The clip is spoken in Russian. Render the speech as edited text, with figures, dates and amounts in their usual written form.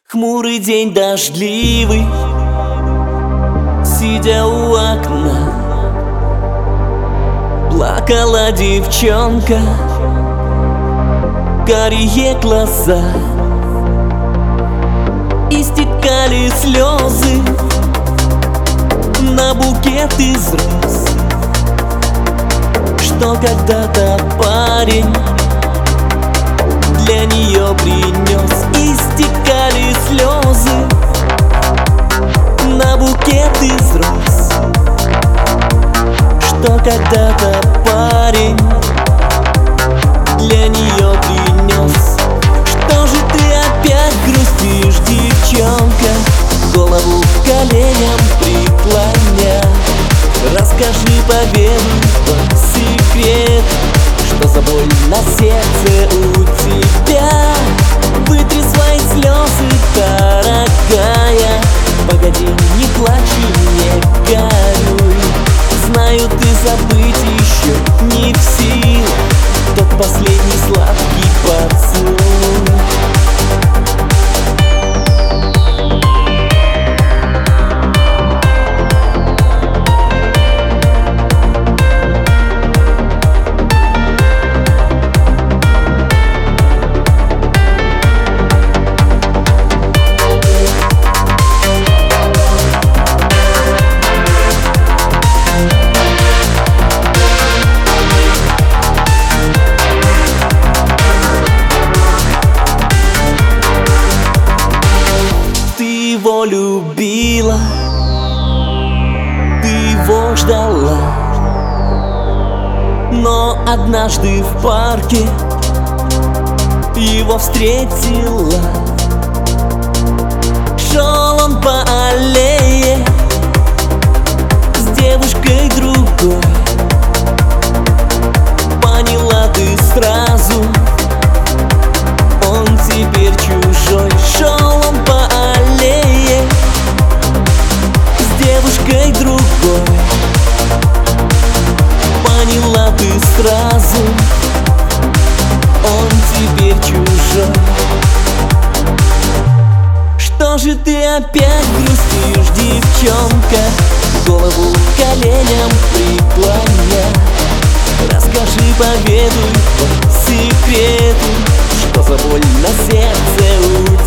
Хмурый день дождливый, сидя у окна, плакала девчонка, карие глаза, истекали слезы на букет из роз, что когда-то парень для нее принес. Истекали слезы на букет из роз, что когда-то парень для нее принес. Что же ты опять грустишь, девчонка, голову к коленям преклоня? Расскажи, поведай по секрету, что за боль на сердце у тебя. Вытри свои слезы, дорогая, погоди, не плачь и не горюй. Знаю, ты забыть еще не в силах тот последний сладкий поцелуй. Его любила, ты его ждала, но однажды в парке его встретила. Шел он по аллее с девушкой другой. Поняла ты сразу, он теперь чужой. Шел он по аллее с девушкой другой. Поняла ты сразу, он теперь чужой. Что же ты опять грустишь, девчонка, голову к коленям преклоня? Расскажи, поведай по секрету, что за боль на сердце у